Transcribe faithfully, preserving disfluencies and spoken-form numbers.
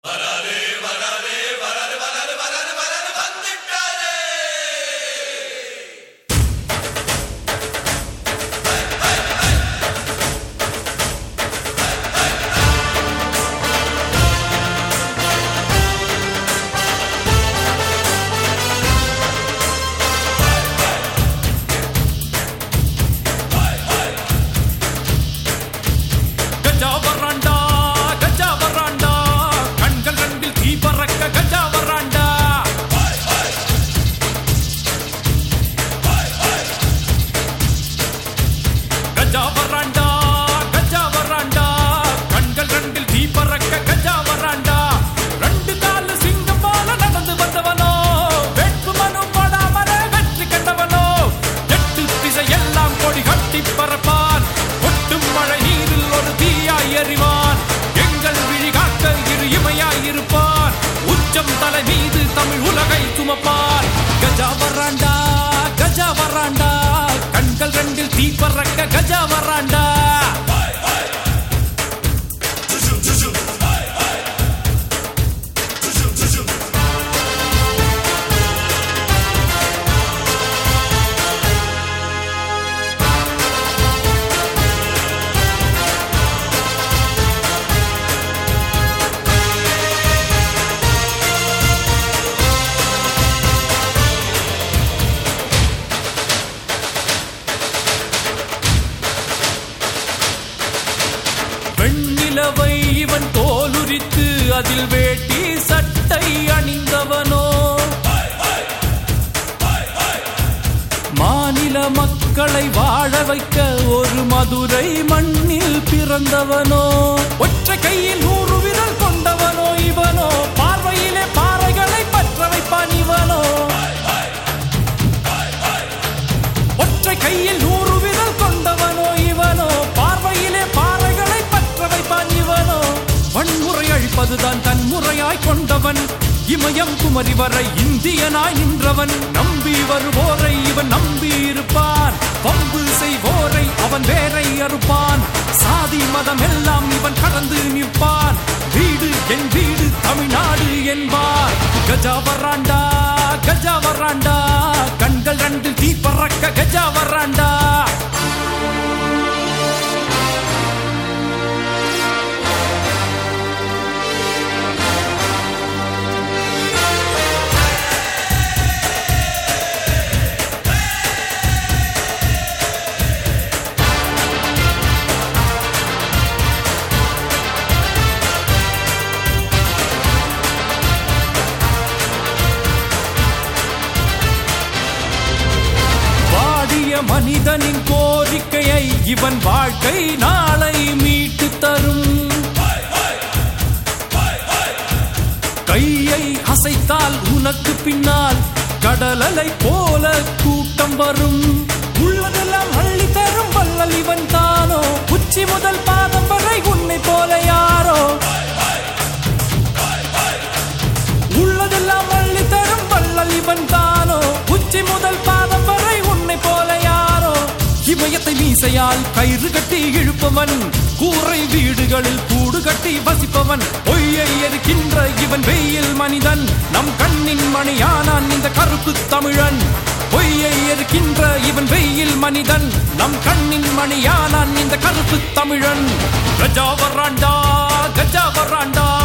கஜா வராண்டா கஜா வராண்டா கண்கள் ரெண்டில் தீ பறக்க கஜா வராண்டா வெண்ணிலவை இவன் தோலுரித்து அதில் வேட்டி சட்டை அணிந்தவனோ மாநில மக்களை வாழ வைக்க ஒரு மதுரை மண்ணில் பிறந்தவனோ ஒற்றை கையில் நூறு விரல் கொண்டவனோ இவனோ பார்வையிலே பாறைகளை பற்ற வைப்பான் இவனோ ஒற்றை கையில் நூறு விரல் கொண்டவனோ இவனோ பார்வையிலே பாறைகளை பற்ற வைப்பான் இவனோ வன்முறை அழிப்பதுதான் தன் முறையாய் கொண்டவன் இமயம் குமரி வரை இந்தியனாய் நின்றவன் நம்பி வருவோரை இவன் நம்பி இருப்பான் பம்பு செய்வோரை அவன் வேரை அறுப்பான் சாதி மதம் எல்லாம் இவன் கடந்து நிற்பான் வீடு என் வீடு தமிழ்நாடு என்பார் கஜா வராண்டா கஜா வராண்டா கண்கள் ரெண்டு தீ பறக்க கஜா வராண்டா மனிதனின் கோரிக்கையை இவன் வாழ்க்கை நாளை மீட்டு தரும் கையை அசைத்தால் உனக்கு பின்னால் கடலலை போல கூட்டம் வரும் உள்ளதெல்லாம் அள்ளி தரும் வள்ளல் இவன் தானோ உச்சி முதல் பாதம் வரை உன்னை போல யாரோ உள்ளதெல்லாம் அள்ளி தரும் வள்ளல் இவன் தானோ உச்சி முதல் பாதம் வரை உன்னை போல யாரோ இமயத்தை மீசையால் கயிறு கட்டி இழுப்பவன் கூரை வீடுகளில் கூடு கட்டி வசிப்பவன் பொய்யை எரிக்கின்ற இவன் வெயில் மனிதன் நம் கண்ணின் மணியானான் இந்த கருப்பு தமிழன் பொய்யை எரிக்கின்ற இவன் வெயில் மனிதன் நம் கண்ணின் மணியானான் இந்த கருப்பு தமிழன் கஜா வராண்டா கஜா வராண்டா